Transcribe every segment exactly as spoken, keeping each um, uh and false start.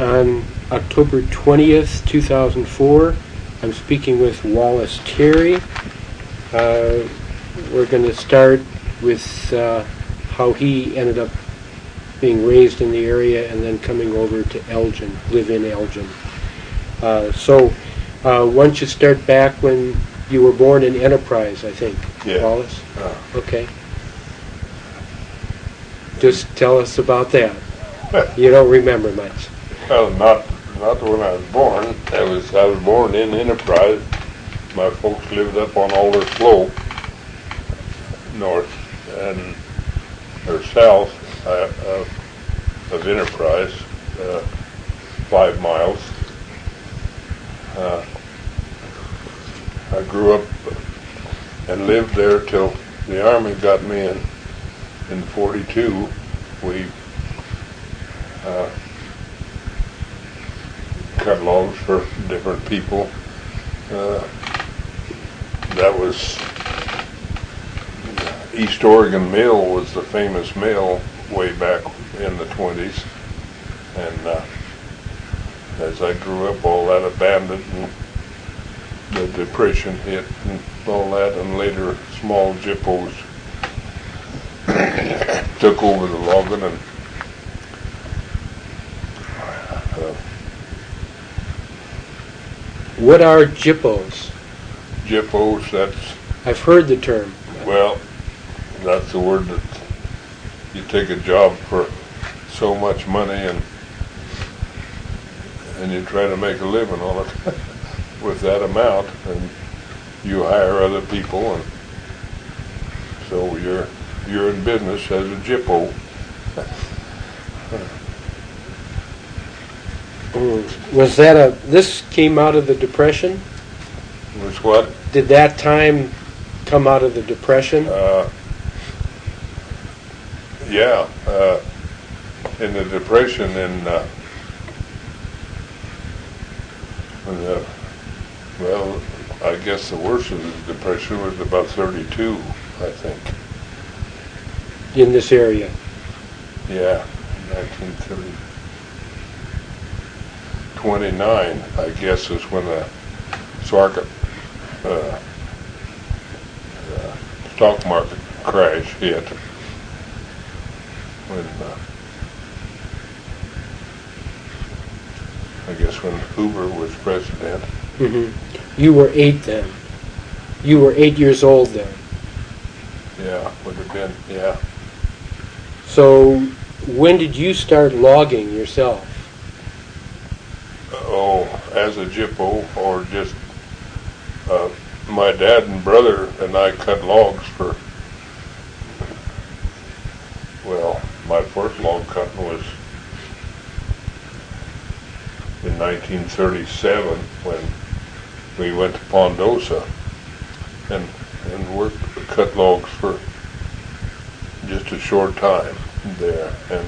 on October twentieth, two thousand four. I'm speaking with Wallace Terry. Uh, we're going to start with uh, how he ended up being raised in the area and then coming over to Elgin, live in Elgin. Uh, so uh, why don't you start back when you were born in Enterprise, I think, yeah. Wallace? Uh, okay. Just tell us about that. You don't remember much. Well, not not when I was born. I was I was born in Enterprise. My folks lived up on Alder Slope, north and or south uh, of, of Enterprise, uh, five miles. Uh, I grew up and lived there till the Army got me in in forty-two. We uh, cut logs for different people. Uh, that was East Oregon Mill was the famous mill way back in the twenties, and uh, as I grew up, all that abandoned and the Depression hit and all that, and later small jippos took over the logging and uh, what are jippos? Jippos, that's I've heard the term. well, that's the word that you take a job for so much money and and you try to make a living on it with that amount, and you hire other people, and so you're you're in business as a jippo. Was that a, this came out of the Depression? Was what? Did that time come out of the Depression? Uh, yeah, uh, in the Depression, in uh, when the, well, I guess the worst of the Depression was about thirty-two, I think. In this area? Yeah, nineteen thirty. twenty-nine, I guess, is when the Sarka, uh, uh, stock market crash hit. When, uh, I guess when Hoover was president. Mm-hmm. You were eight then. You were eight years old then. Yeah, would have been, yeah. So when did you start logging yourself? Oh, as a jippo, or just uh, my dad and brother and I cut logs for, well, my first log cutting was in nineteen thirty-seven when we went to Pondosa and and worked, cut logs for just a short time there, and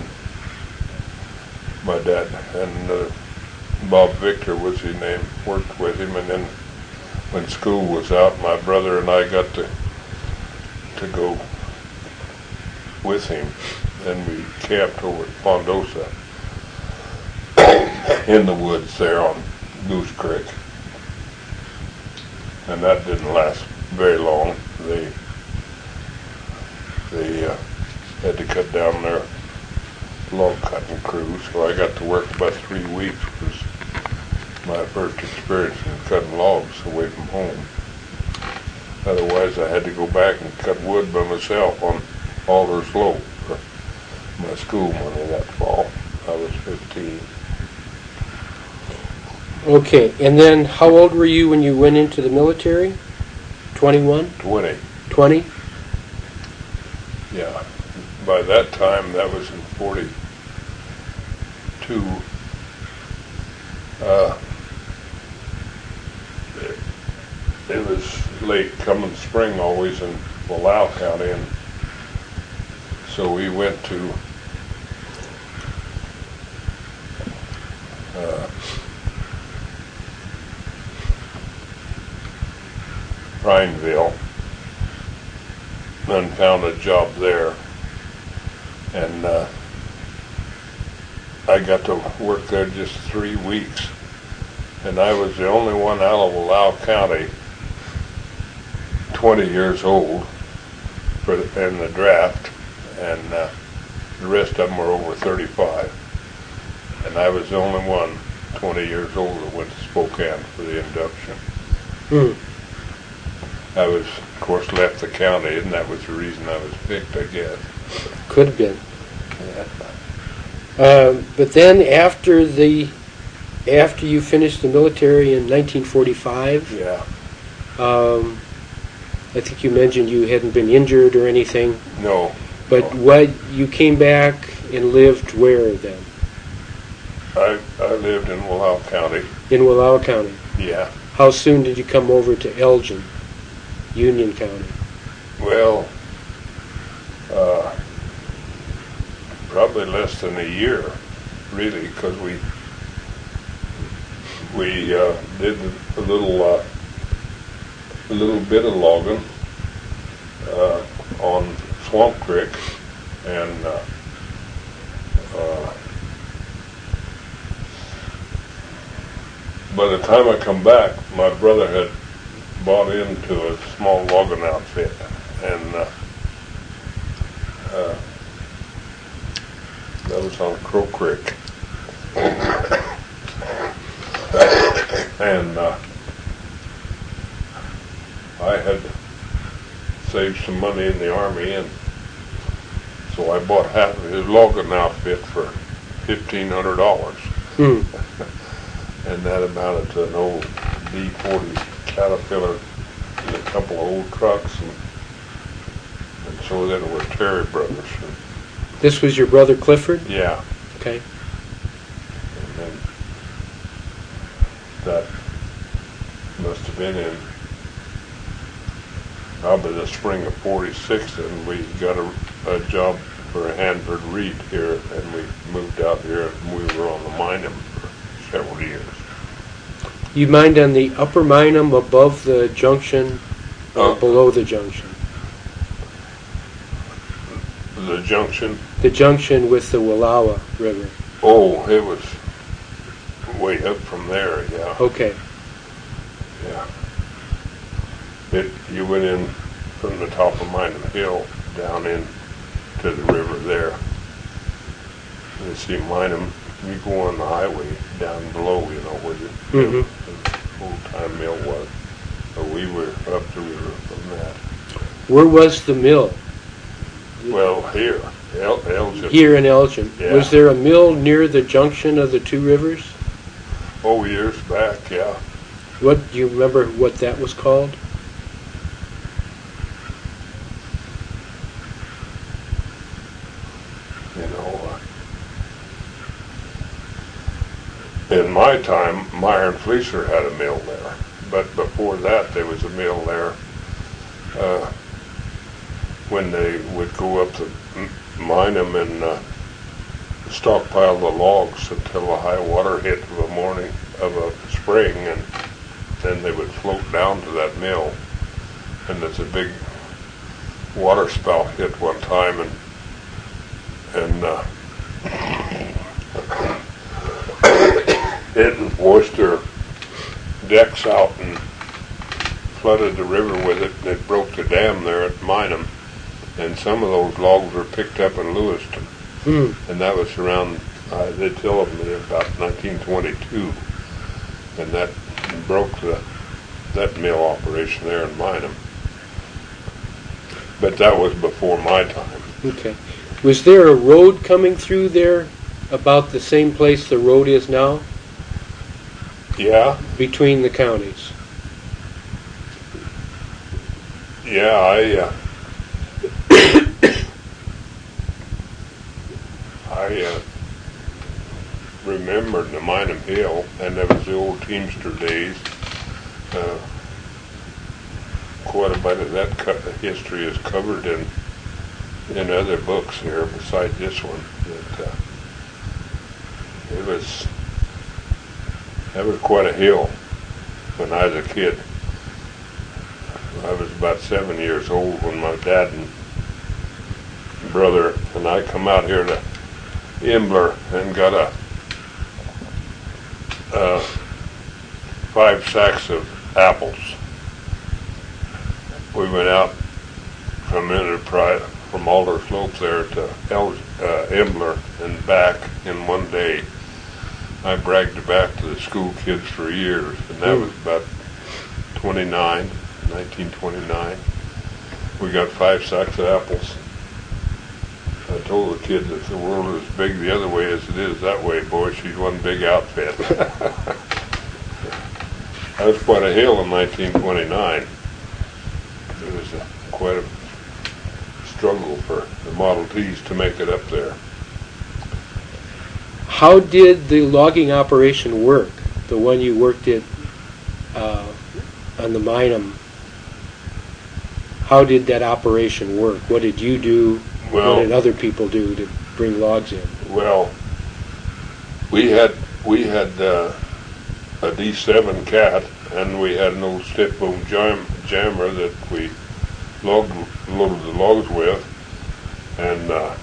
my dad and uh, Bob Victor was his name, worked with him, and then when school was out, my brother and I got to to go with him, and we camped over at Pondosa in the woods there on Goose Creek, and that didn't last very long. They they uh, had to cut down their log cutting crew, so I got to work about three weeks. It was my first experience in cutting logs away from home. Otherwise, I had to go back and cut wood by myself on Alder Slope for my school money that fall. I was fifteen. Okay, and then how old were you when you went into the military? twenty-one? twenty. twenty? Yeah. By that time, that was in forty-two. Uh, it, it was late coming spring always in Wallow County, and so we went to uh, Prineville and found a job there, and uh, I got to work there just three weeks, and I was the only one out of Wallowa County, twenty years old, for the, in the draft, and uh, the rest of them were over thirty-five, and I was the only one twenty years old that went to Spokane for the induction. Hmm. I was, of course, left the county, and that was the reason I was picked, I guess. Could have been. Uh, but then after the after you finished the military in nineteen forty-five, Yeah. um, I think you mentioned you hadn't been injured or anything. No. But no. what you came back and lived where then? I I lived in Wallowa County. In Wallowa County. Yeah. How soon did you come over to Elgin, Union County? Well, uh, probably less than a year, really, because we we uh, did a little uh, a little bit of logging uh, on Swamp Creek, and uh, uh, by the time I come back, my brother had bought into a small logging outfit, and uh, uh, that was on Crow Creek. And uh, I had saved some money in the Army, and so I bought half of his logging outfit for fifteen hundred dollars. Hmm. And that amounted to an old D forty Caterpillar and a couple of old trucks, and, and so then it was Terry Brothers. This was your brother Clifford? Yeah. Okay. And then that must have been in probably the spring of forty-six, and we got a, a job for Hanford Reed here, and we moved out here, and we were on the Minum for several years. You mined on the upper Minum above the junction or Uh, below the junction? The junction? The junction with the Wallowa River. Oh, it was way up from there, yeah. Okay. Yeah. It, you went in from the top of Minum Hill down in to the river there. You see Minum, you go on the highway down below, you know, where the, Mhm. the old-time mill was. But we were up the river from that. Where was the mill? Well, here, El- Elgin. Here in Elgin. Yeah. Was there a mill near the junction of the two rivers? Oh, years back, yeah. What do you remember what that was called? You know, uh, in my time, Meyer and Fleecer had a mill there, but before that, there was a mill there. Uh, when they would go up to Minum and uh, stockpile the logs until the high water hit of a morning of a spring, and then they would float down to that mill. And there's a big water spout hit one time, and and uh, it washed their decks out and flooded the river with it, and it broke the dam there at Minum. And some of those logs were picked up in Lewiston, Hmm. and that was around, uh, they tell them that about nineteen twenty-two, and that broke the that mill operation there in Minum. But that was before my time. Okay. Was there a road coming through there about the same place the road is now Yeah, between the counties? yeah, I, uh, I uh, remembered the Minum Hill, and there was the old Teamster days. Uh, quite a bit of that co- history is covered in in other books here besides this one. That uh, it was that was quite a hill when I was a kid. I was about seven years old when my dad and brother and I come out here to Imbler and got a uh, five sacks of apples. We went out from Enterprise, from Alder Slope there to El, uh, Imbler and back in one day. I bragged it back to the school kids for years, and that was about twenty-nine, nineteen twenty-nine. We got five sacks of apples. I told the kids, if the world is big the other way as it is that way, boy, she's one big outfit. That was quite a hill in nineteen twenty-nine. It was a, quite a struggle for the Model Ts to make it up there. How did the logging operation work? The one you worked at uh, on the Minam. How did that operation work? What did you do? Well, what did other people do to bring logs in? Well, we had we had uh, a D seven Cat, and we had an old step boom jam, jammer that we logged, loaded the logs with, and uh,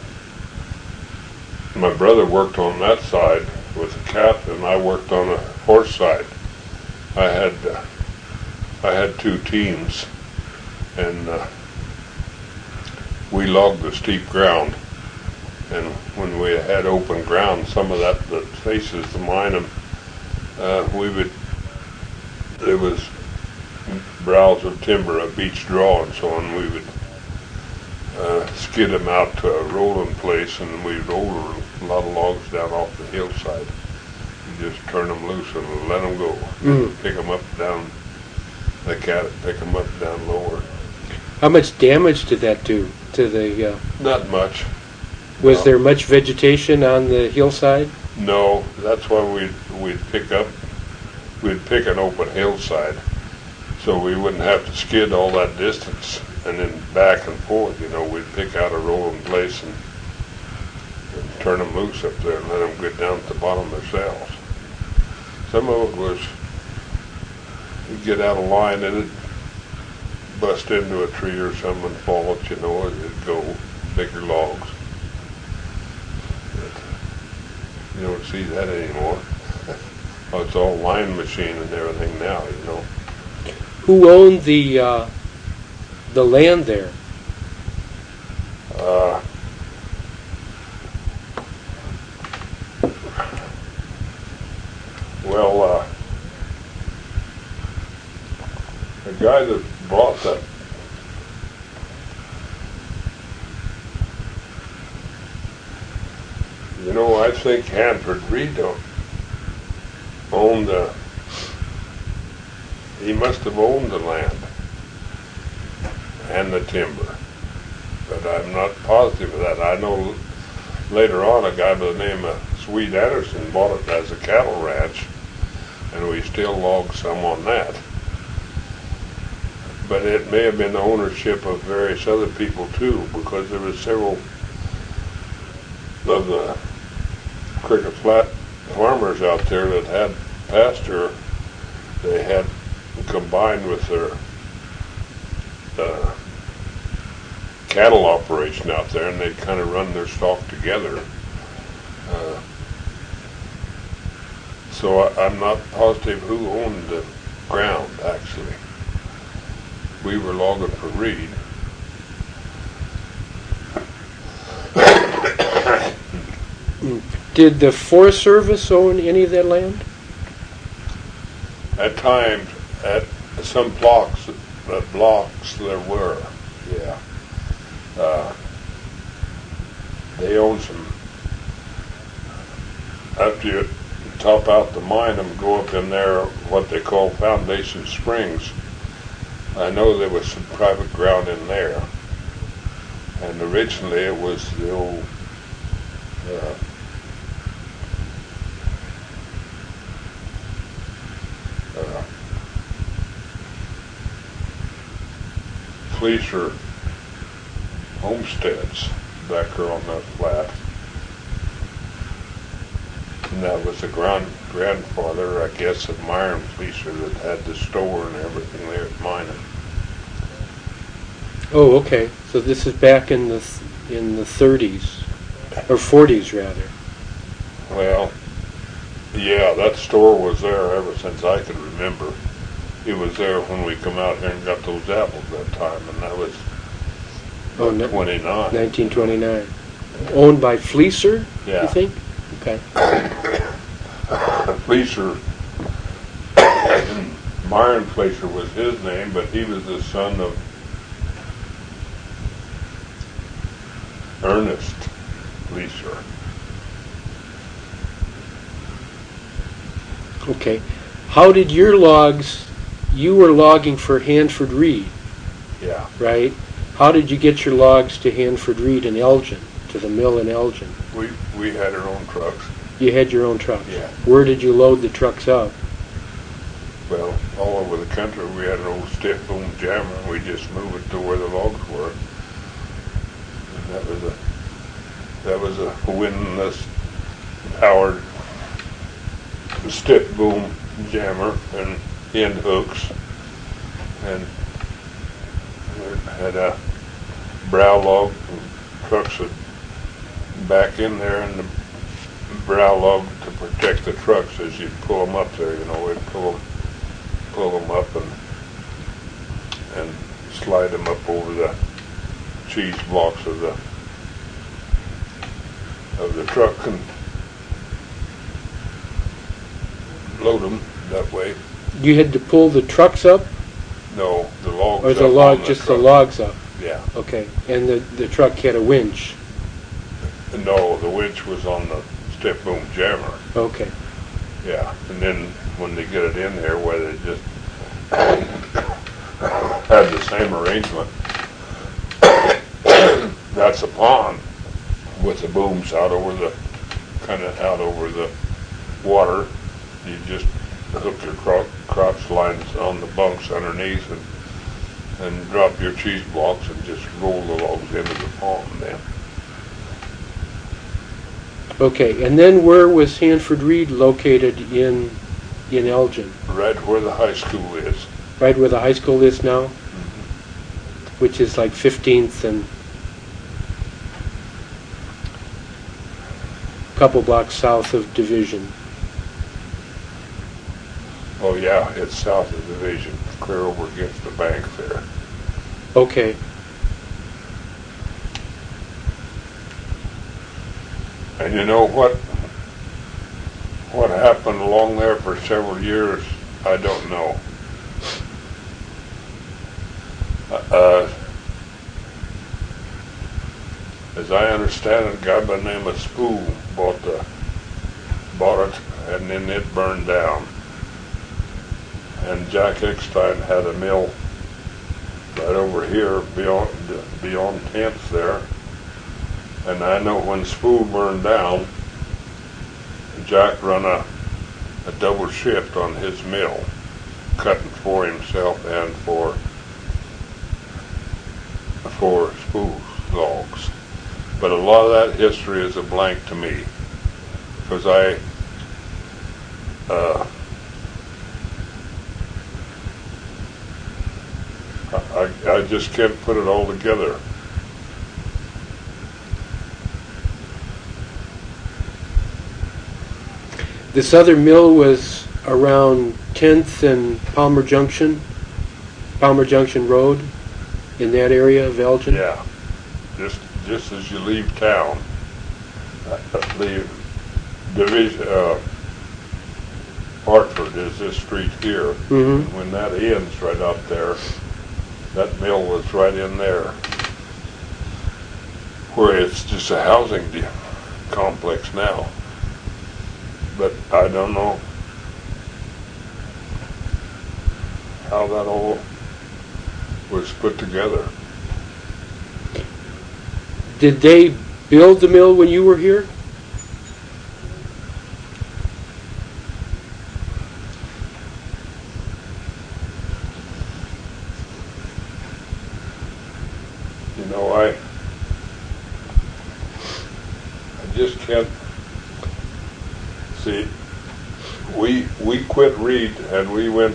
my brother worked on that side with the Cat, and I worked on the horse side. I had uh, I had two teams, and uh, we logged the steep ground. And when we had open ground, some of that that faces the Minam, uh, we would, there was browse of timber, a beach draw and so on, we would uh, skid them out to a rolling place, and we'd roll a lot of logs down off the hillside. You just turn them loose and let them go. Mm. Pick them up, down, the Cat would pick them up, down lower. How much damage did that do to the... Uh, Not much. was no. there much vegetation on the hillside? No, that's why we'd, we'd pick up, we'd pick an open hillside, so we wouldn't have to skid all that distance and then back and forth. You know, we'd pick out a rolling place and, and turn them loose up there and let them get down at the bottom themselves. Some of it was, you'd get out of line and it'd bust into a tree or something and fall, you know, it'd go bigger logs. But you don't see that anymore. Oh, it's all line machine and everything now, you know. Who owned the uh, the land there? Uh, well, uh, the guy that bought that, you know, I think Hanford Reed owned the, he must have owned the land and the timber, but I'm not positive of that. I know later on a guy by the name of Swede Anderson bought it as a cattle ranch, and we still log some on that. But it may have been the ownership of various other people too, because there were several of the Cricket Flat farmers out there that had pasture. They had combined with their uh, cattle operation out there, and they'd kind of run their stock together. Uh, so I, I'm not positive who owned the ground, actually. We were logging for Reed. Did the Forest Service own any of that land? At times, at some blocks, uh, blocks there were, yeah. Uh, they own some. After you top out the mine and go up in there, what they call Foundation Springs, I know there was some private ground in there, and originally it was the old uh, uh, Fleischer homesteads back there on that flat, and that was the grand grandfather, I guess, of Myron Fleischer that had the store and everything there at Minam. Oh, okay. So this is back in the th- in the thirties or forties rather. Well, yeah, that store was there ever since I could remember. It was there when we come out here and got those apples that time, and that was Oh, no- twenty-nine. nineteen twenty-nine. Owned by Fleecer, Yeah. you think? Okay. Fleecer, Myron Fleecer was his name, but he was the son of Ernest Fleecer. Okay. How did your logs, you were logging for Hanford Reed, Yeah. right? How did you get your logs to Hanford Reed in Elgin, to the mill in Elgin? We we had our own trucks. You had your own trucks? Yeah. Where did you load the trucks up? Well, all over the country we had an old stiff boom jammer, and we just moved it to where the logs were. And that was a that was a windlass powered stiff boom jammer and end hooks, and we had a brow log. Trucks would back in there, and the brow log to protect the trucks as you pull them up there. You know, we'd pull them, pull them up and and slide them up over the cheese blocks of the of the truck and load them that way. You had to pull the trucks up, No, the logs. or the up log, on just the truck. logs up? Yeah. Okay. And the, the truck had a winch? No, the winch was on the stiff boom jammer. Okay. Yeah, and then when they get it in there, where they just had the same arrangement. That's a pond with the booms out over the, kind of out over the water. You just hook your cro- crotch lines on the bunks underneath and and drop your cheese blocks and just roll the logs into the pond then. Okay. And then where was Hanford Reed located in in Elgin? Right where the high school is. Right where the high school is now? Which is like fifteenth and a couple blocks south of Division. Oh yeah, it's south of Division, clear over against the bank there. Okay. And you know what? What happened along there for several years, I don't know. Uh, as I understand it, a guy by the name of Spool bought the bought it, and then it burned down. And Jack Eckstein had a mill right over here beyond beyond tenth there. And I know when Spool burned down, Jack run a, a double shift on his mill, cutting for himself and for for Spool's logs. But a lot of that history is a blank to me, because I uh, I, I just can't put it all together. This other mill was around tenth and Palmer Junction, Palmer Junction Road, in that area of Elgin? Yeah, just just as you leave town, uh, the division, uh, Hartford is this street here. Mm-hmm. When that ends right up there, that mill was right in there, where it's just a housing de- complex now. But I don't know how that all was put together. Did they build the mill when you were here? You know, I I just can't see. We we quit Reed and we went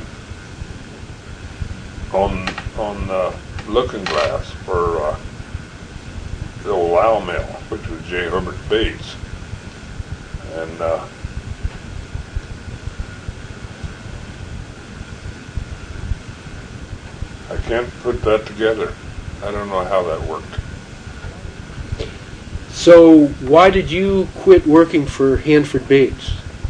on on uh, Looking Glass for uh, the old Owl Mill, which was J. Herbert Bates, And uh, I can't put that together. I don't know how that worked. So why did you quit working for Hanford Bates?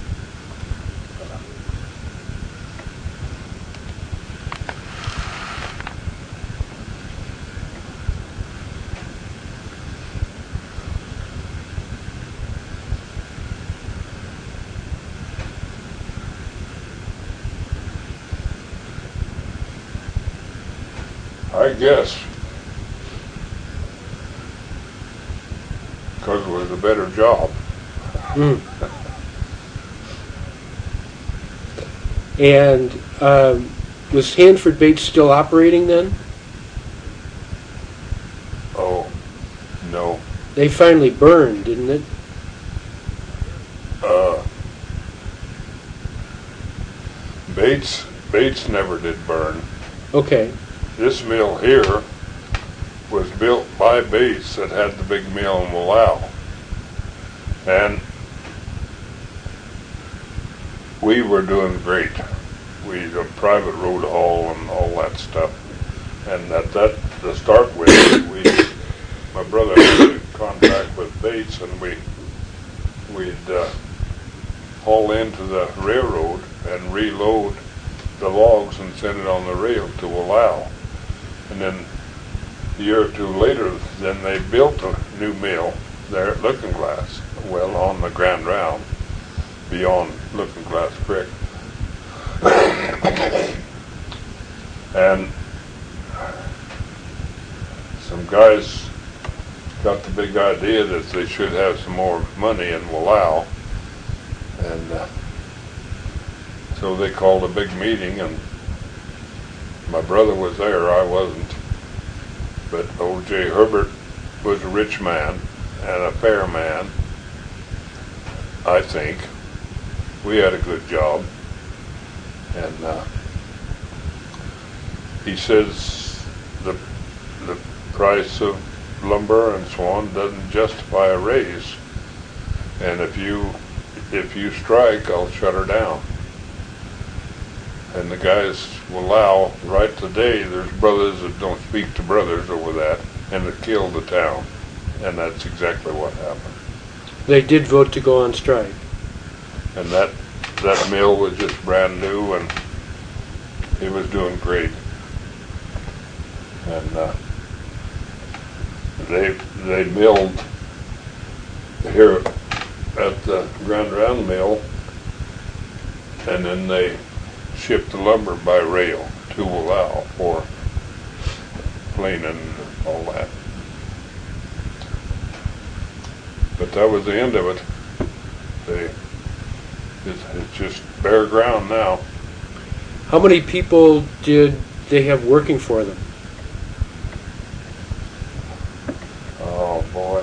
I guess because it was a better job. Mm. And um, was Hanford Bates still operating then? Oh, no. They finally burned, didn't it? Uh, Bates, Bates never did burn. Okay. This mill here was built by Bates that had the big mill in Wallow. And we were doing great. We had a private road haul and all that stuff. And at that, to start with, we, my brother had a contract with Bates, and we, we'd uh, haul into the railroad and reload the logs and send it on the rail to Wallow. And then a year or two later, then they built a new mill there at Looking Glass, well on the Grand Round, beyond Looking Glass Creek. And some guys got the big idea that they should have some more money in Wallow, and uh, so they called a big meeting, and my brother was there, I wasn't. But O J Herbert was a rich man and a fair man, I think. We had a good job. And uh, he says the, the price of lumber and so on doesn't justify a raise. And if you, if you strike, I'll shut her down. And the guys will allow, right today, there's brothers that don't speak to brothers over that, and it killed the town. And that's exactly what happened. They did vote to go on strike. And that that mill was just brand new, and it was doing great. And uh, they they milled here at the Grand Round Mill, and then they shipped the lumber by rail to Wallow for planing and all that. But that was the end of it. They, it's, it's just bare ground now. How many people did they have working for them? Oh boy.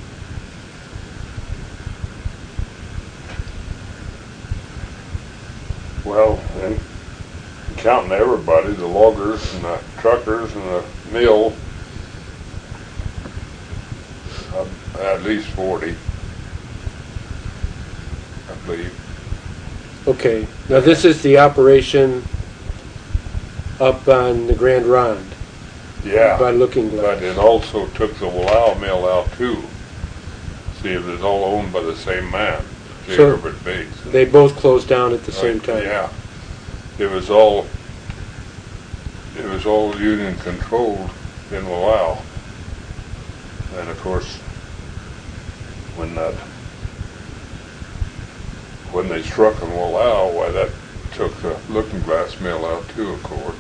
Well, and counting everybody, the loggers and the truckers and the mill, uh, at least forty, I believe. Okay. Now this is the operation up on the Grand Ronde. Yeah. By Looking Glass. But it also took the Wallow mill out too. See, it was all owned by the same man, J. So Herbert Bates. they both closed down at the same Right, time. Yeah. It was all, it was all union controlled in Wallow. And of course, when that, when they struck in Wallow, why that took the Looking Glass mill out too, of course.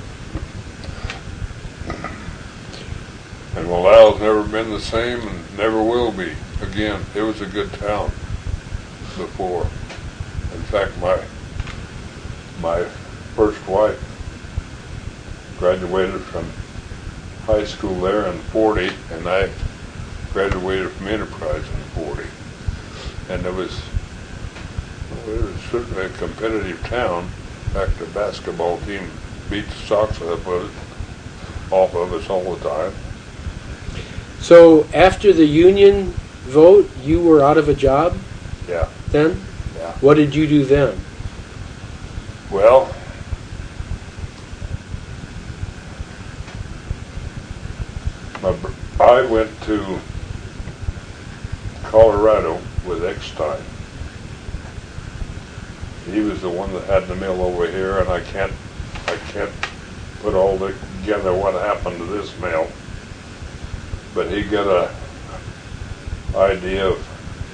And Wallow's never been the same and never will be again. It was a good town before. In fact, my my first wife graduated from high school there in forty, and I graduated from Enterprise in forty. And it was, well, it was certainly a competitive town. In fact, the basketball team beat the socks off of, off of us all the time. So after the union vote, you were out of a job Yeah. then? What did you do then? Well, my, br- I went to Colorado with Eckstein. He was the one that had the mill over here, and I can't, I can't put all together what happened to this mill. But he got a idea of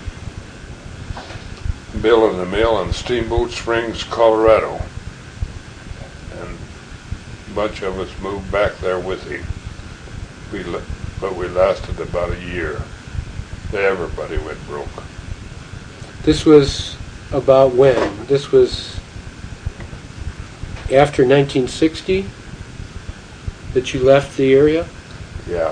building a mill in Steamboat Springs, Colorado, and a bunch of us moved back there with him. We, but we lasted about a year. Everybody went broke. This was about when? This was after nineteen sixty that you left the area? Yeah.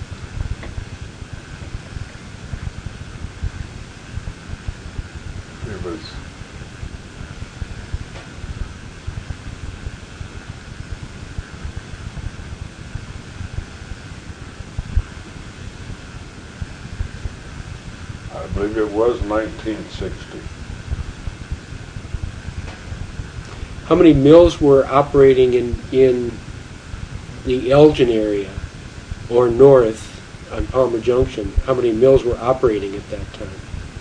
It was I believe it was nineteen sixty. How many mills were operating in, in the Elgin area or north on Palmer Junction? How many mills were operating at that time?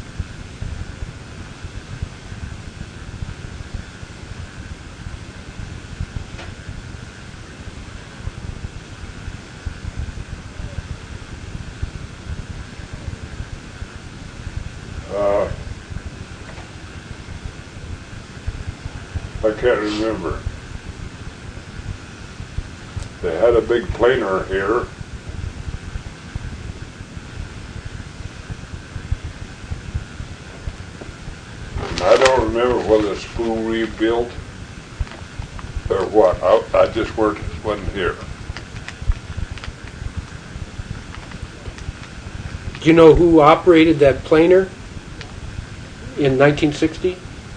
Uh, I can't remember. They had a big planer here. And I don't remember whether the school rebuilt or what. I, I just weren't, wasn't here. Do you know who operated that planer in nineteen sixty?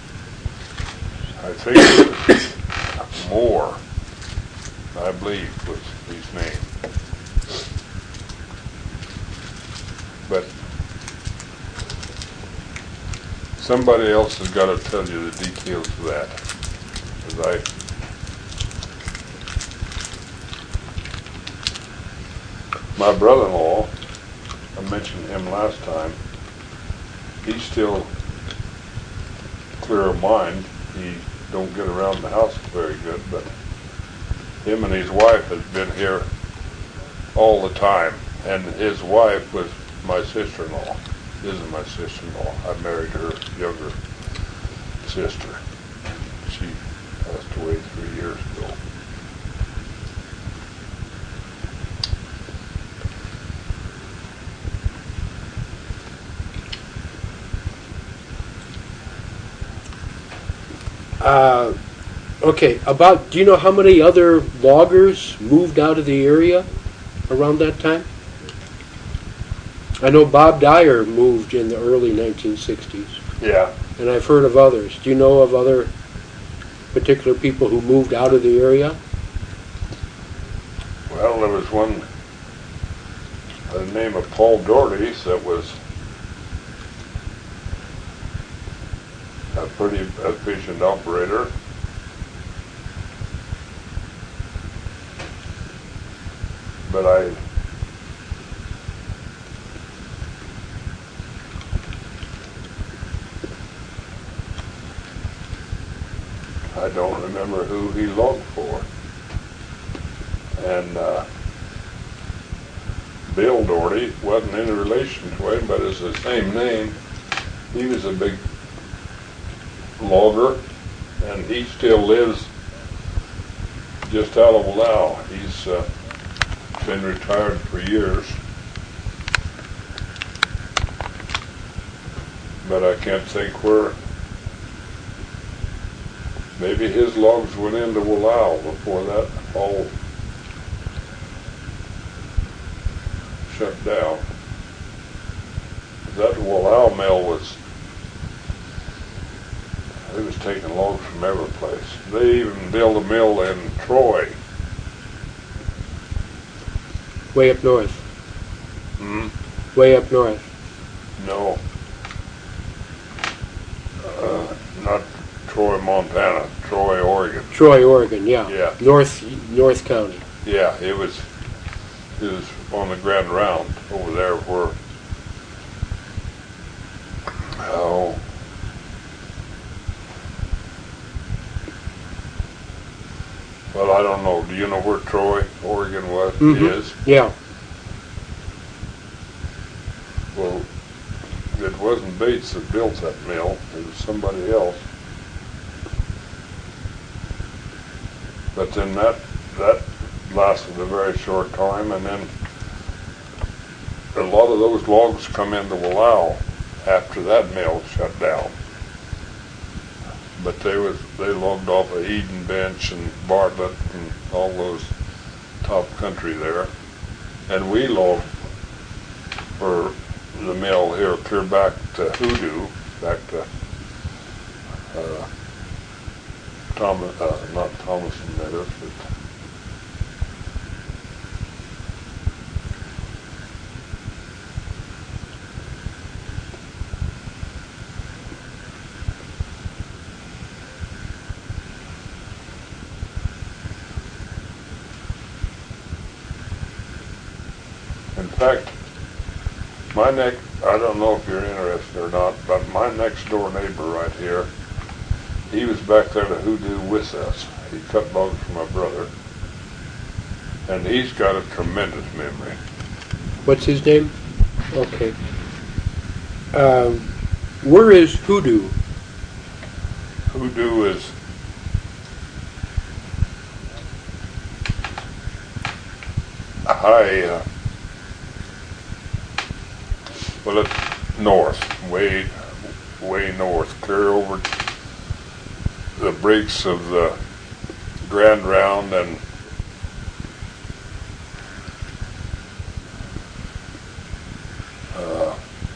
I think it was Moore, I believe was his name. But somebody else has got to tell you the details of that. Because I, my brother-in-law, I mentioned him last time, he's still clear of mind. He don't get around the house very good, but him and his wife has been here all the time, and his wife was my sister-in-law. Isn't my sister-in-law. I married her younger sister. She passed away three years ago. Uh, okay, about, do you know how many other loggers moved out of the area around that time? I know Bob Dyer moved in the early nineteen sixties. Yeah. And I've heard of others. Do you know of other particular people who moved out of the area? Well, there was one by the name of Paul Doherty that was a pretty efficient operator. But I I don't remember who he logged for. And uh, Bill Doherty wasn't in relation to him, but it's the same name. He was a big logger, and he still lives just out of Wallow. He's uh, been retired for years, but I can't think where. Maybe his logs went into Wallow before that all shut down. That Wallow mill was, they was taking logs from every place. They even built a mill in Troy. Way up north. Hmm? Way up north. No. Uh, not Troy, Montana, Troy, Oregon. Troy, Oregon, yeah. Yeah. North North County. Yeah, it was it was on the Grand Round over there where oh well I don't know. Do you know where Troy, Oregon was Mm-hmm. is? Yeah. Well, it wasn't Bates that built that mill, it was somebody else. But then that that lasted a very short time, and then a lot of those logs come into Wallow after that mill shut down. But they was they logged off of Eden Bench and Bartlett and all those top country there, and we logged for the mill here clear back to Hoodoo, back to uh, Thomas, uh, not Thomas and Meadows, but in fact, my next, I don't know if you're interested or not, but my next door neighbor right here, he was back there to Hoodoo with us. He cut logs for my brother. And he's got a tremendous memory. What's his name? Okay. Um, where is Hoodoo? Hoodoo is high, uh, well, it's north, way, way north, clear over the breaks of the Grand Round and uh,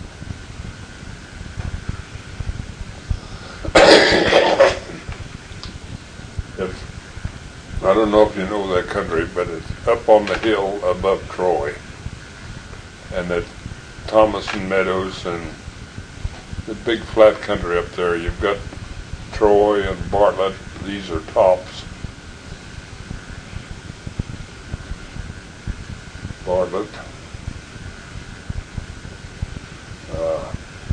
it's, I don't know if you know that country, but it's up on the hill above Troy, and it's Thomas and Meadows and the big flat country up there. You've got Troy and Bartlett. These are tops. Bartlett. Uh,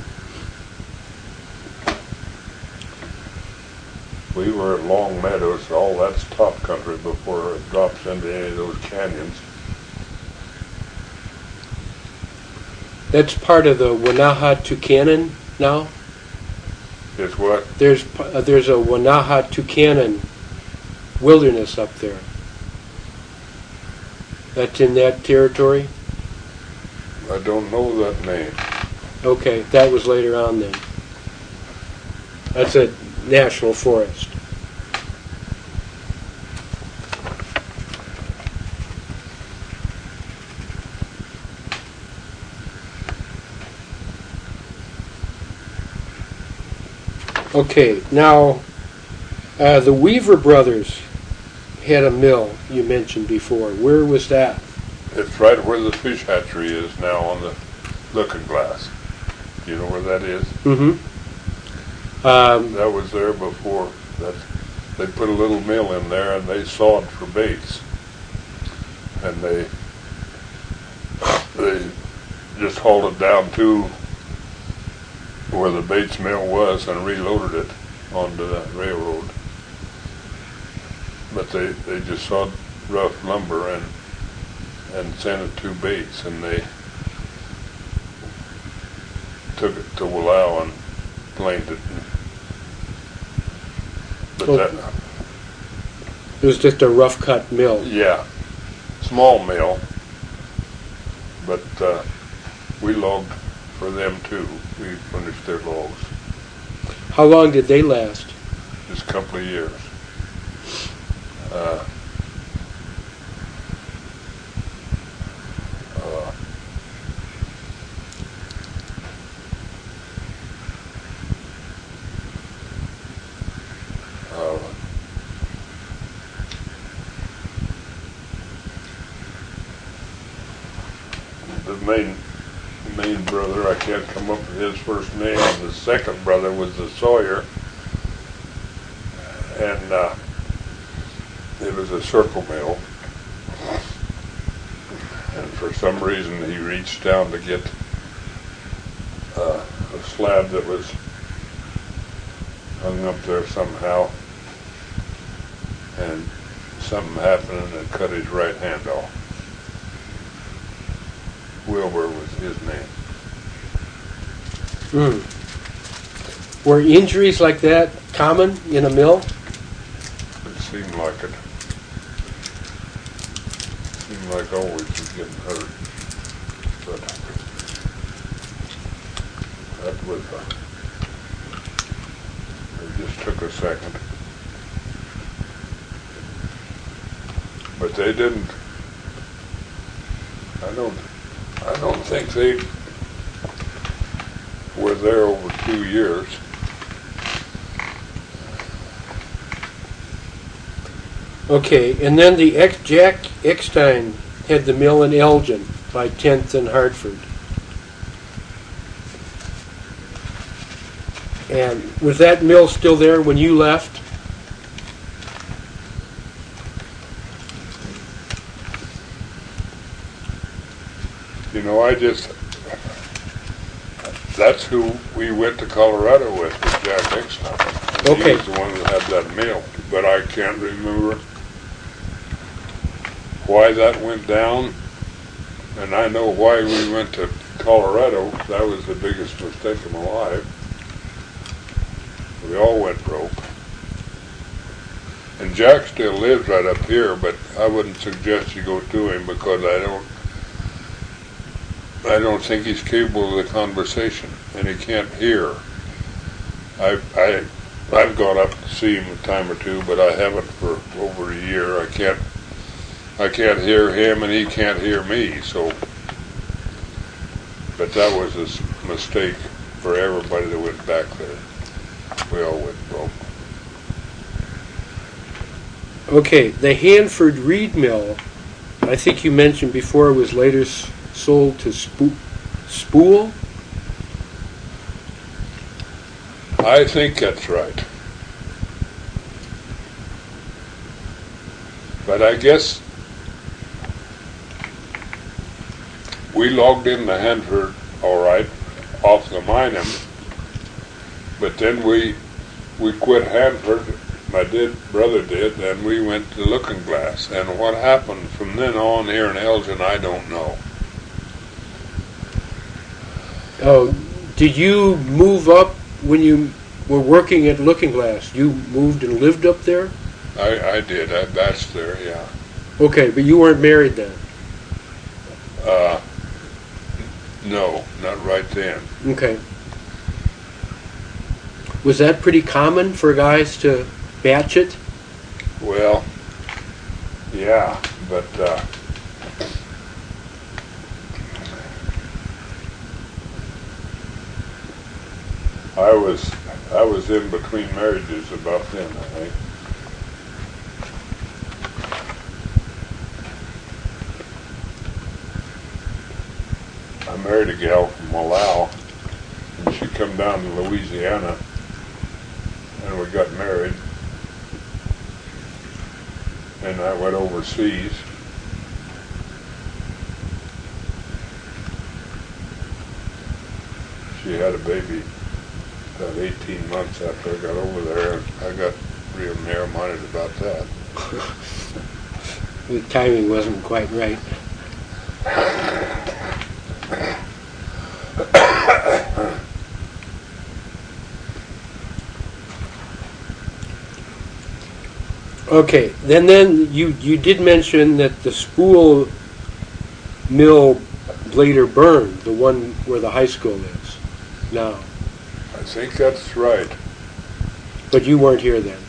we were at Long Meadows. All that's top country before it drops into any of those canyons. That's part of the Wanaha Tucannon now? Is what? There's uh, there's a Wanaha Tucannon wilderness up there. That's in that territory? I don't know that name. Okay, that was later on then. That's a national forest. Okay, now uh, the Weaver brothers had a mill you mentioned before. Where was that? It's right where the fish hatchery is now on the Looking Glass. Do you know where that is? Mm-hmm. Um, That was there before. That they put a little mill in there and they sawed for Bates, and they they just hauled it down to where the Bates mill was and reloaded it onto the railroad. But they, they just sawed rough lumber and and sent it to Bates, and they took it to Wallow and planed it. But Oh. that, it was just a rough cut mill. yeah, small mill, but uh, we logged for them too. We finished their logs. How long did they last? Just a couple of years. Uh, uh, uh, the main main brother, I can't come up with his first name. The second brother was the Sawyer, and uh, it was a circle mill. And for some reason he reached down to get uh, a slab that was hung up there somehow, and something happened and it cut his right hand off. Wilbur was his name. Mm. Were injuries like that common in a mill? It seemed like it. Seemed like always he was getting hurt. But that was a, it just took a second. But they didn't, I don't, I don't think they were there over two years. Okay, and then the ex Jack Eckstein had the mill in Elgin by tenth and Hartford. And was that mill still there when you left? You know, I just, that's who we went to Colorado with, with Jack Eckstein. Okay. He was the one that had that mill, but I can't remember why that went down, and I know why we went to Colorado. That was the biggest mistake of my life. We all went broke. And Jack still lives right up here, but I wouldn't suggest you go to him because I don't I don't think he's capable of the conversation, and he can't hear. I, I, I've gone up to see him a time or two, but I haven't for over a year. I can't, I can't hear him, and he can't hear me. So, but that was a s- mistake for everybody that went back there. We all went broke. Okay, the Hanford Reed Mill, I think you mentioned before, was later s- sold to Spo- Spool? I think that's right. But I guess we logged into Hanford all right off the Minam, but then we we quit Hanford. My did, brother did, and we went to Looking Glass. And what happened from then on here in Elgin, I don't know. Oh, did you move up when you were working at Looking Glass? You moved and lived up there? I, I did. I batched there, yeah. Okay, but you weren't married then? Uh, no, not right then. Okay. Was that pretty common for guys to batch it? Well, yeah, but uh, I was I was in between marriages about then, I think. I married a gal from Wallow, and she come down to Louisiana, and we got married. And I went overseas. She had a baby about eighteen months after I got over there, and I got real narrow-minded about that. The timing wasn't quite right. Okay, then then you, you did mention that the Spool mill later burned, the one where the high school is now. I think that's right. But you weren't here then.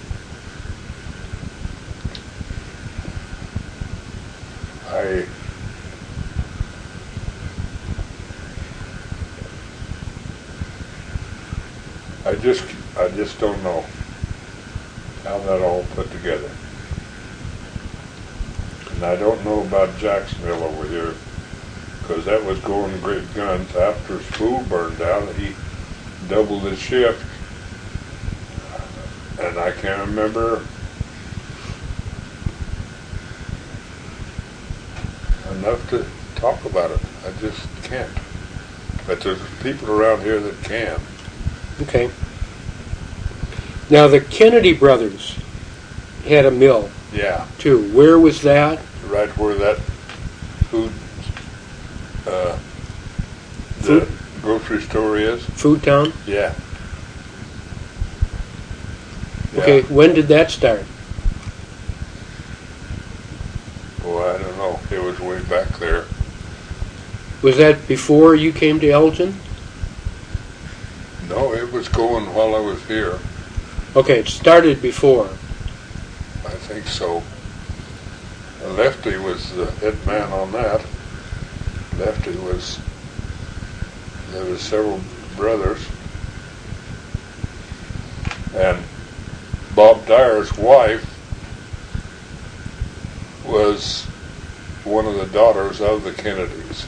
I I just I just don't know how that all put together. And I don't know about Jack's mill over here, because that was going great guns. After Spool burned down, he doubled his shift, and I can't remember enough to talk about it. I just can't. But there's people around here that can. Okay. Now the Kennedy brothers had a mill Yeah, too. Where was that? right where that food, uh, Food? the grocery store is. Food Town? Yeah. Okay, Yeah. when did that start? Well, I don't know. It was way back there. Was that before you came to Elgin? No, it was going while I was here. Okay, it started before. I think so. Lefty was the head man on that. Lefty was, there was several brothers. And Bob Dyer's wife was one of the daughters of the Kennedys.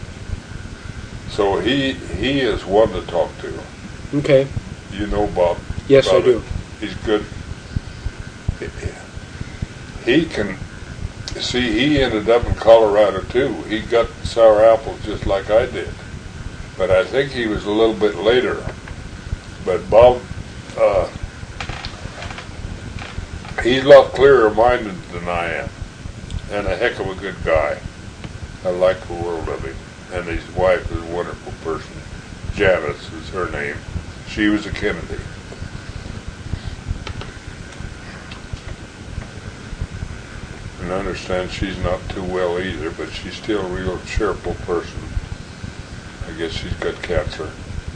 So he he is one to talk to. Okay. You know Bob. Yes, I Bob, do. He's good. He can, see, he ended up in Colorado too. He got sour apples just like I did. But I think he was a little bit later. But Bob, uh, he's a lot clearer minded than I am. And a heck of a good guy. I like the world of him. And his wife is a wonderful person. Janice is her name. She was a Kennedy. And I understand she's not too well either, but she's still a real cheerful person. I guess she's got cancer.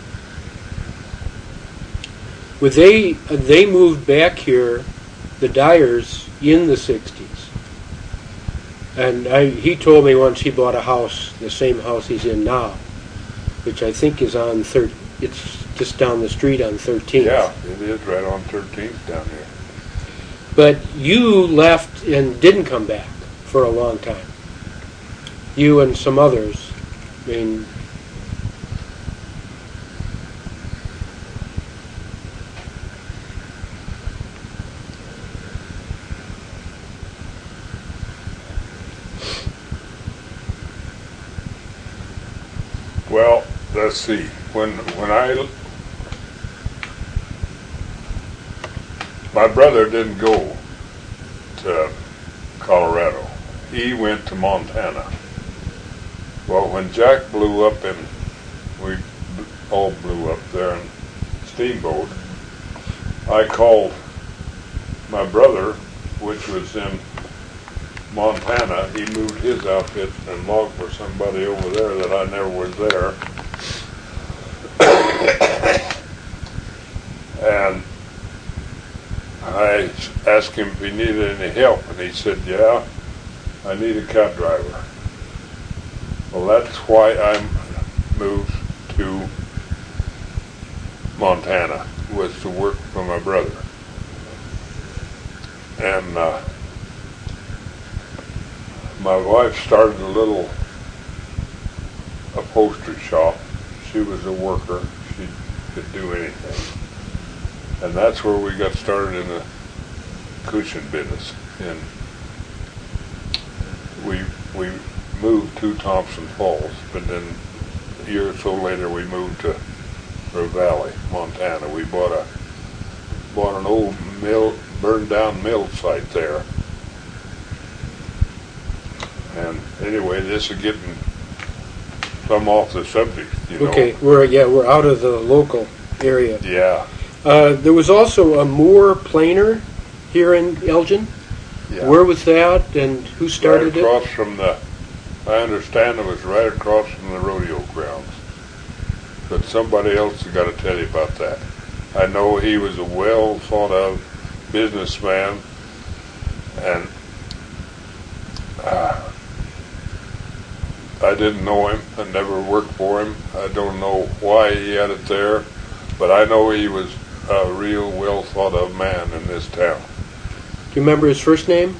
Well, they they moved back here, the Dyers, in the sixties. And I, he told me once he bought a house, the same house he's in now, which I think is on thir- it's just down the street on thirteenth. Yeah, it is right on thirteenth down here. But you left and didn't come back for a long time. You and some others. I mean, Well, let's see. When when I my brother didn't go to Colorado. He went to Montana. Well, when Jack blew up and we all blew up there in Steamboat, I called my brother, which was in Montana. He moved his outfit and logged for somebody over there that I never was there. And I asked him if he needed any help, and he said, yeah, I need a cab driver. Well, that's why I moved to Montana, was to work for my brother. And uh, my wife started a little upholstery shop. She was a worker. She could do anything. And that's where we got started in the cushion business. And we we moved to Thompson Falls, but then a year or so later we moved to Ravalli, Montana. We bought a bought an old mill, burned down mill site there. And anyway, this is getting some off the subject, you know. okay, we're yeah we're out of the local area. Yeah. Uh, there was also a Moore planer here in Elgin. Yeah. Where was that, and who started right across it? from the, I understand it was right across from the rodeo grounds. But somebody else has got to tell you about that. I know he was a well thought of businessman, and uh, I didn't know him. I never worked for him. I don't know why he had it there, but I know he was a real well thought of man in this town. Do you remember his first name?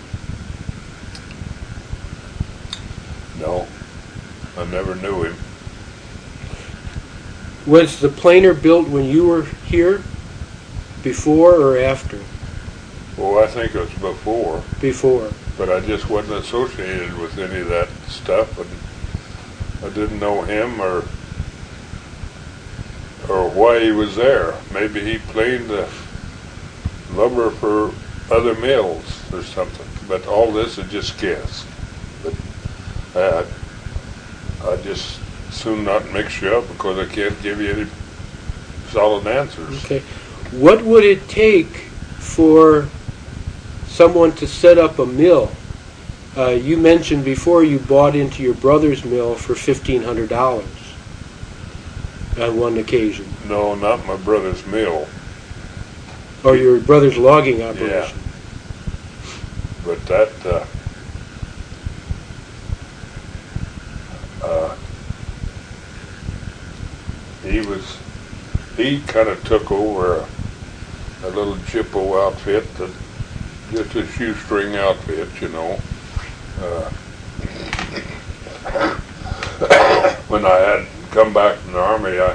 No, I never knew him. Was the planer built when you were here? before or after? Well, I think it was before, Before. but I just wasn't associated with any of that stuff, and I didn't know him or or why he was there. Maybe he planed the lumber for other mills or something. But all this is just guess. But uh, I just soon not mix you up because I can't give you any solid answers. Okay. What would it take for someone to set up a mill? Uh, you mentioned before you bought into your brother's mill for fifteen hundred dollars on one occasion. No, not my brother's mill. Or your brother's logging operation. Yeah. But that, uh, uh, he was, he kind of took over a, a little Jippo outfit, that, just a shoestring outfit, you know. Uh, when I had come back from the Army, I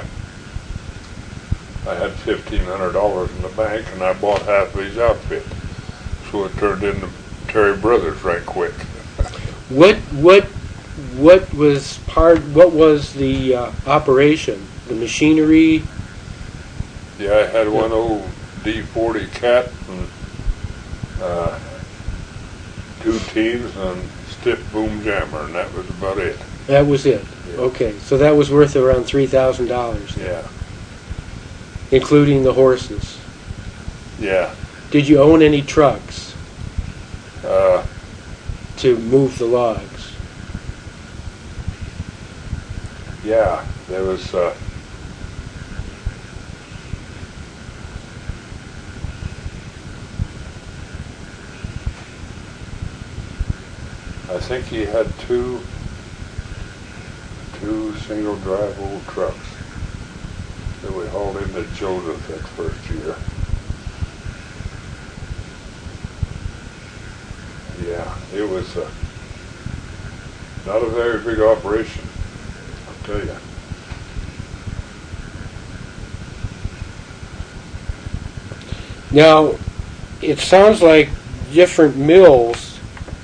I had fifteen hundred dollars in the bank, and I bought half of his outfit. So it turned into Terry Brothers right quick. What what what was part? What was the uh, operation? The machinery? Yeah, I had one old D forty Cat and uh, two teams and stiff boom jammer, and that was about it. That was it. Yeah. Okay, so that was worth around three thousand dollars. Yeah. Including the horses. Yeah. Did you own any trucks Uh, to move the logs? yeah, there was. Uh, I think he had two, two single drive old trucks that we hauled into Joseph that first year. Yeah, it was uh, not a very big operation, I'll tell you. Now, it sounds like different mills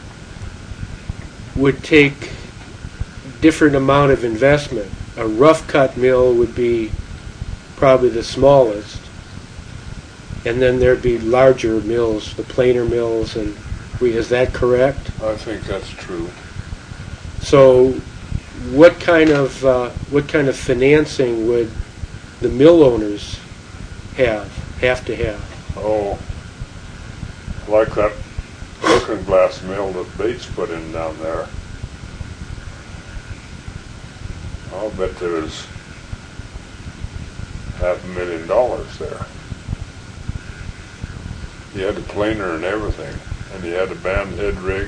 would take different amount of investment. A rough cut mill would be probably the smallest, and then there'd be larger mills, the planer mills, and we, is that correct? I think that's true. So, what kind of uh, what kind of financing would the mill owners have have to have? Oh, like that looking glass mill that Bates put in down there. I'll bet there's half a million dollars there. He had a planer and everything, and he had a band head rig.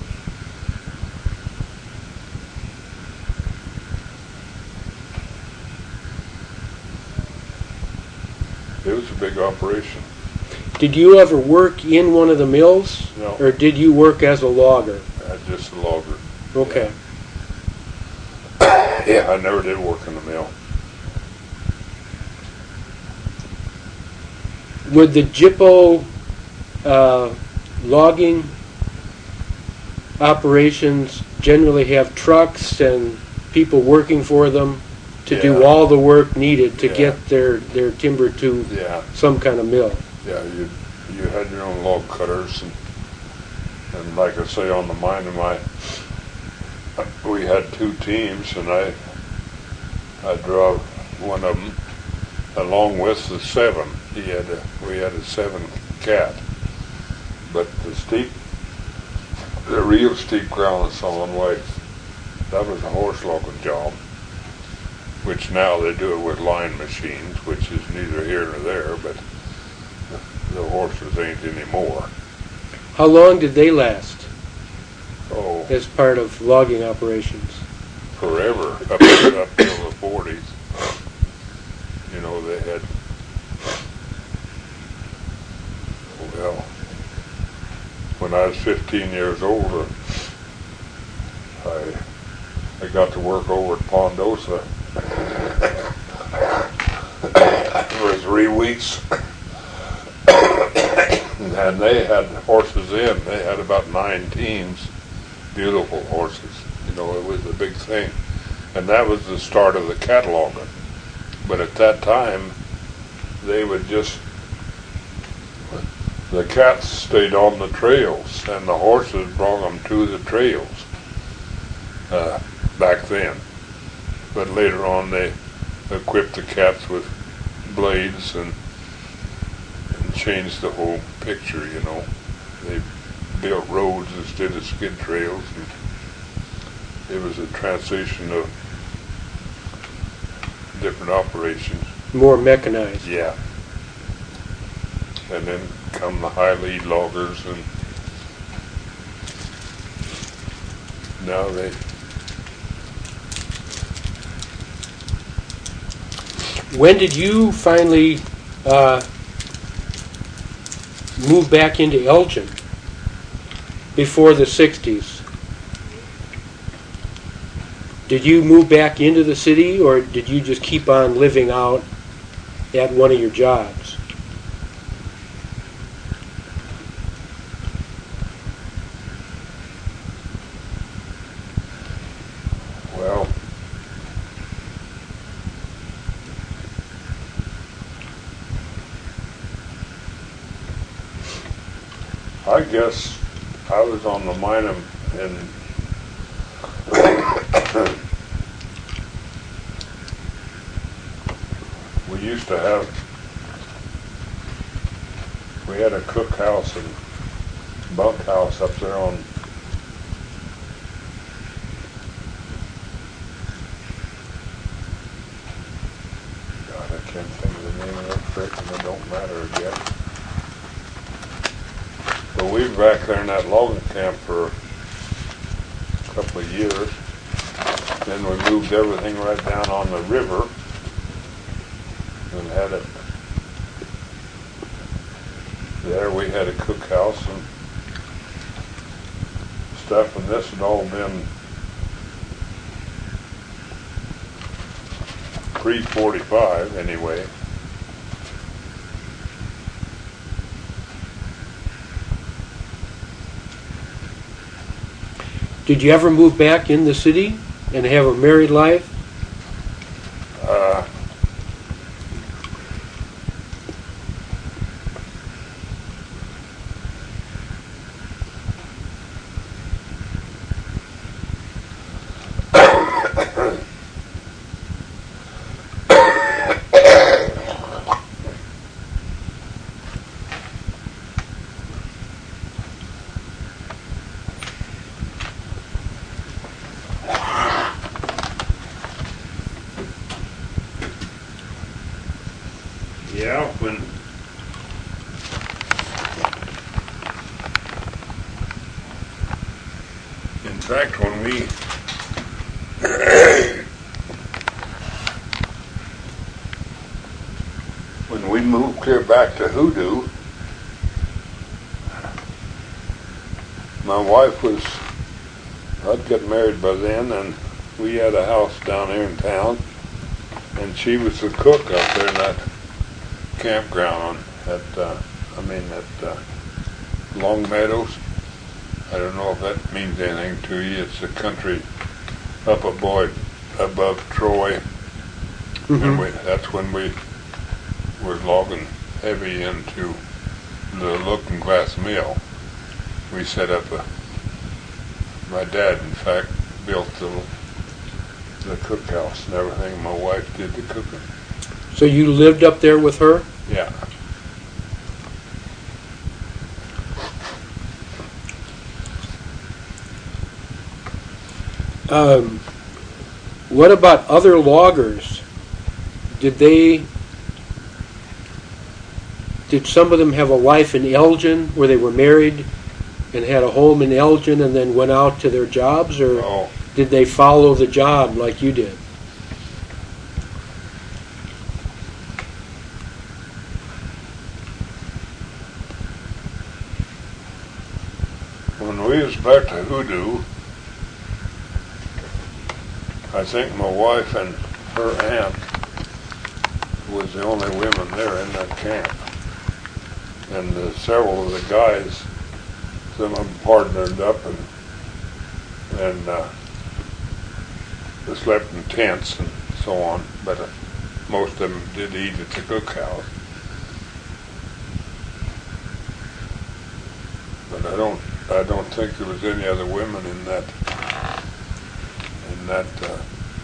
It was a big operation. Did you ever work in one of the mills? No. Or did you work as a logger? Uh, just a logger. Okay. Yeah, I never did work in the mill. Would the Jippo uh, logging operations generally have trucks and people working for them to do Yeah. all the work needed to Yeah. get their, their timber to Yeah, some kind of mill? yeah. You you had your own log cutters, and and like I say, on the mine of my, we had two teams, and I I drove one of them along with the seven. He had a, we had a seven Cat, but the steep, the real steep ground is on way. That was a horse logging job, which now they do it with line machines, which is neither here nor there, but the, the horses ain't anymore. How long did they last Oh, as part of logging operations? forever, up, up till the forties. You know, they had, well, when I was fifteen years old, I, I got to work over at Pondosa for three weeks. And they had horses in. They had about nine teams, beautiful horses. You know, it was a big thing. And that was the start of the cataloging. But at that time, they would just, the cats stayed on the trails, and the horses brought them to the trails uh, back then. But later on, they equipped the cats with blades and, and changed the whole picture, you know. They built roads instead of skid trails. And it was a transition of different operations. More mechanized. Yeah. And then come the high lead loggers, and now they When did you finally uh, move back into Elgin? Before the sixties? Did you move back into the city, or did you just keep on living out at one of your jobs? Well, I guess I was on the Minam, and we used to have, we had a cookhouse and bunkhouse up there on God, I can't think of the name of that creek, and it don't matter again. But we were back there in that logging camp for a couple of years. Then we moved everything right down on the river and had it there. We had a cookhouse and stuff, and this had all been pre forty-five anyway. Did you ever move back in the city and have a married life? Uh, Yeah, when in fact when we when we moved clear back to Hoodoo, my wife was, I'd got married by then, and we had a house down here in town, and she was the cook up there in that campground at, uh, I mean, at uh, Long Meadows. I don't know if that means anything to you. It's the country up above, above Troy. Mm-hmm. And we, that's when we were logging heavy into the Looking Glass Mill. We set up a, my dad, in fact, built the, the cookhouse and everything. My wife did the cooking. So you lived up there with her? Yeah. Um, what about other loggers? Did they, did some of them have a life in Elgin where they were married and had a home in Elgin and then went out to their jobs, or Oh. did they follow the job like you did? When we was back to Hoodoo, I think my wife and her aunt was the only women there in that camp. and uh, several of the guys, some of them partnered up and and uh, they slept in tents and so on, but uh, most of them did eat at the cookhouse. But I don't, I don't think there was any other women in that, in that uh,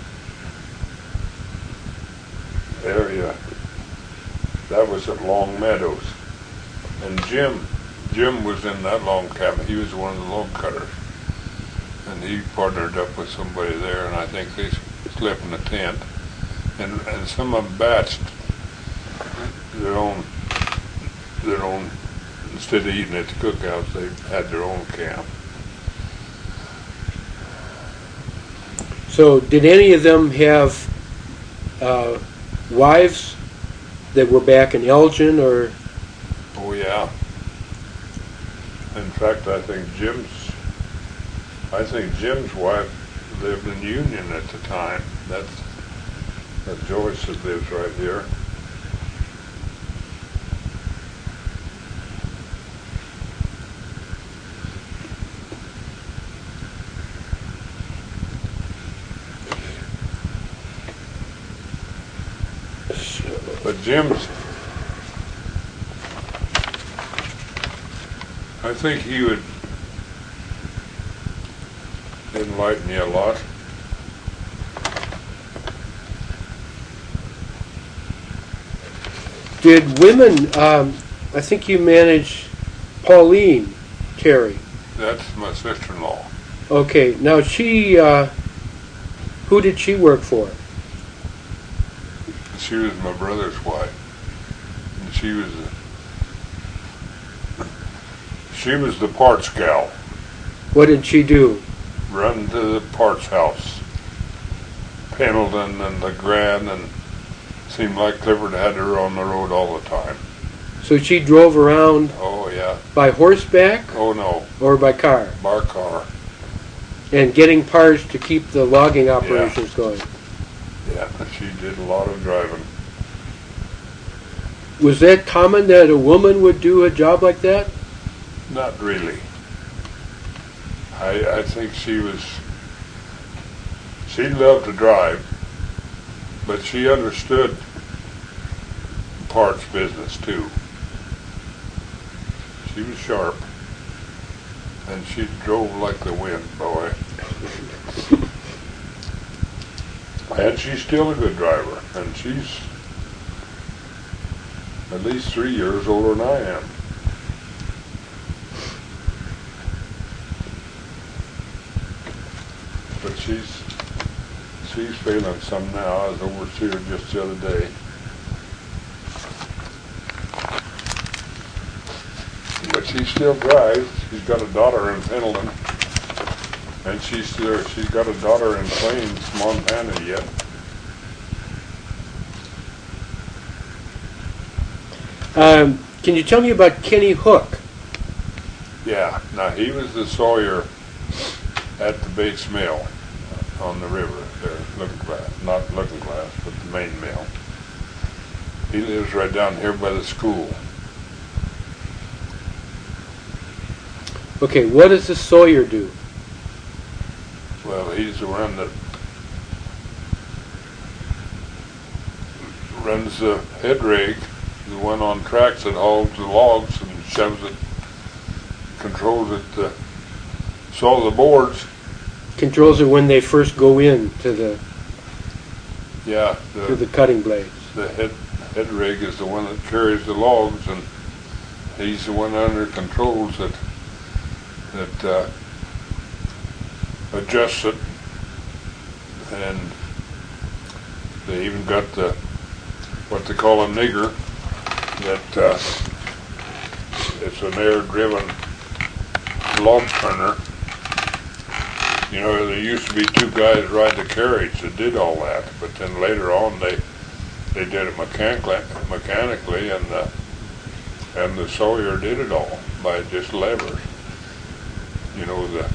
area. That was at Long Meadows, and Jim, Jim was in that log cabin. He was one of the log cutters, and he partnered up with somebody there, and I think they slept in a tent, and and some of them batched their own, their own. Instead of eating at the cookhouse, they had their own camp. So, did any of them have uh, wives that were back in Elgin, or? Oh yeah. In fact, I think Jim's, I think Jim's wife lived in Union at the time. That's, that's Joyce that lives right here. But Jim's, I think he would enlighten you a lot. Did women, um, I think you managed Pauline Terry. That's my sister-in-law. Okay, now she, uh, who did she work for? She was my brother's wife, and she was the, she was the parts gal. What did she do? Run to the parts house, Pendleton and LeGrand, and seemed like Clifford had her on the road all the time. So she drove around. Oh yeah. By horseback? Oh no. Or by car? By car. And getting parts to keep the logging operations yeah. going. Yeah, she did a lot of driving. Was that common that a woman would do a job like that? Not really. I I think she was, she loved to drive, but she understood parts business too. She was sharp, and she drove like the wind, boy. And she's still a good driver, and she's at least three years older than I am. But she's she's feeling some now. I was over to see her just the other day. But she still drives. She's got a daughter in Pendleton. And she's still, she's got a daughter in Plains, Montana yet. Um, can you tell me about Kenny Hook? Yeah, now he was the sawyer at the Bates Mill on the river there, Looking Glass, not Looking Glass, but the main mill. He lives right down here by the school. Okay, what does the sawyer do? Well, he's the one that runs the head rig, the one on tracks that hauls the logs and shoves it, controls it to saw the boards. Controls it when they first go in to the yeah the, to the cutting blades. The head head rig is the one that carries the logs, and he's the one under controls that that uh, adjusts it, and they even got the what they call a nigger, that uh, it's an air-driven log turner. You know, there used to be two guys riding the carriage that did all that, but then later on they they did it mechanically, mechanically, and the and the sawyer did it all by just levers. You know, the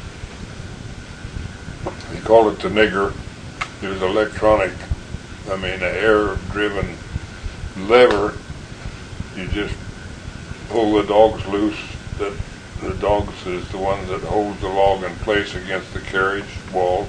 they call it the nigger. It was electronic. I mean, an air-driven lever. You just pull the dogs loose, that the dogs is the one that holds the log in place against the carriage wall.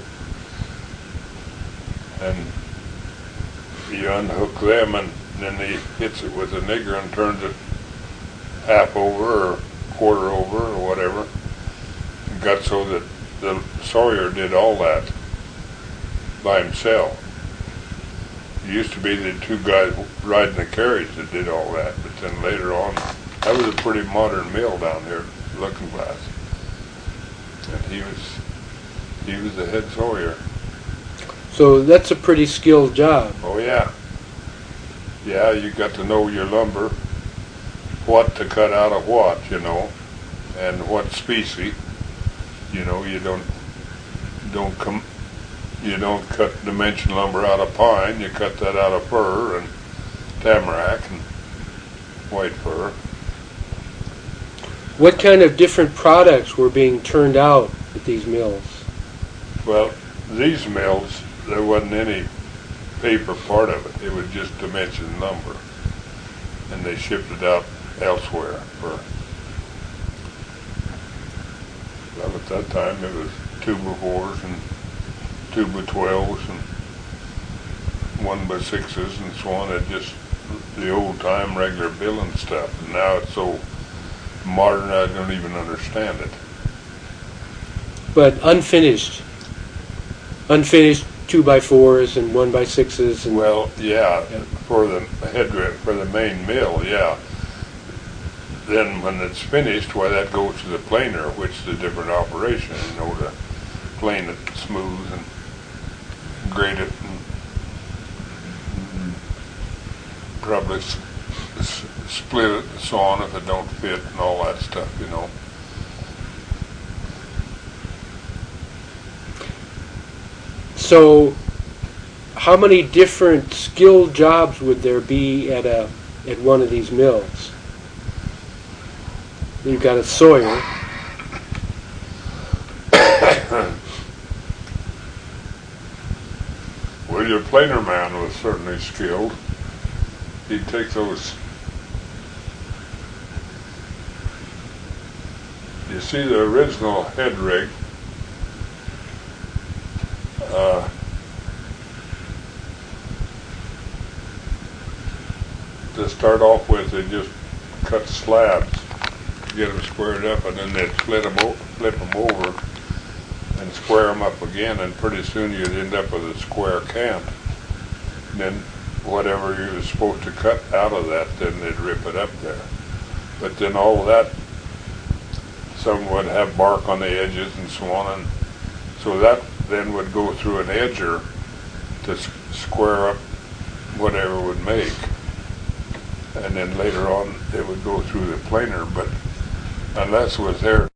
And you unhook them, and then he hits it with a nigger and turns it half over or quarter over or whatever. It got so that the sawyer did all that by himself. It used to be the two guys riding the carriage that did all that, but then later on, that was a pretty modern mill down here, Looking Glass. And he was he was the head sawyer. So that's a pretty skilled job. Oh yeah. Yeah, you got to know your lumber, what to cut out of what, you know, and what species. You know, you don't don't come you don't cut dimension lumber out of pine, you cut that out of fir and tamarack and white fir. What kind of different products were being turned out at these mills? Well, these mills, there wasn't any paper part of it. It was just dimension lumber. And they shipped it out elsewhere for, well, at that time it was two by fours and two by twelves and one by sixes and so on. It just the old time regular billing stuff. And now it's so modern I don't even understand it. But unfinished, unfinished two by fours and one by sixes. And well, yeah, for the head for the main mill, yeah. Then when it's finished, why that goes to the planer, which is a different operation, you know, to plane it smooth and grade it and probably s- s- split it and so on if it don't fit and all that stuff, you know. So, how many different skilled jobs would there be at a at one of these mills? You've got a sawyer. Well, your planer man was certainly skilled. He'd take those. You see the original head rig. Uh, to start off with, they just cut slabs to get them squared up, and then they'd flip them, o- flip them over and square them up again, and pretty soon you'd end up with a square cant. And then whatever you were supposed to cut out of that, then they'd rip it up there. But then all of that, some would have bark on the edges and so on, and so that then would go through an edger to s- square up whatever it would make. And then later on it would go through the planer, but unless it was there